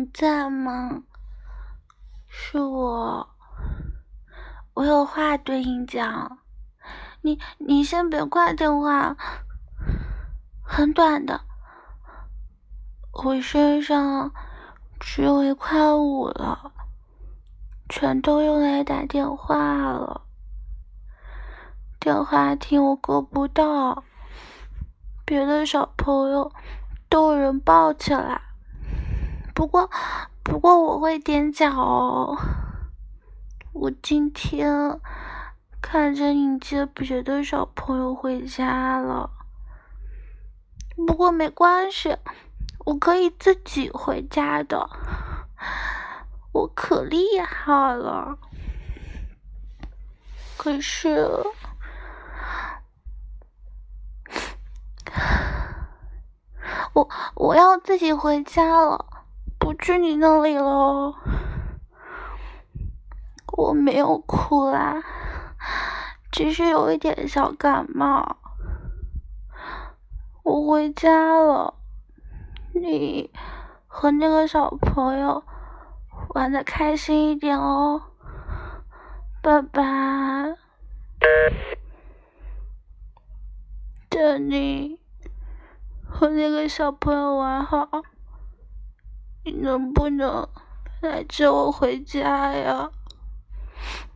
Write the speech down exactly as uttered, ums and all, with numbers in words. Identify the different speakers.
Speaker 1: 你在吗？是我，我有话对你讲。你你先别挂电话，很短的。我身上只有一块五了，全都用来打电话了。电话亭我够不到，别的小朋友都有人抱起来。不过，不过我会踮脚哦。我今天看着你接别的小朋友回家了，不过没关系，我可以自己回家的，我可厉害了。可是，我我要自己回家了，不去你那里了。我没有哭啦，只是有一点小感冒。我回家了，你和那个小朋友玩得开心一点哦，拜拜。等你和那个小朋友玩好，你能不能来接我回家呀？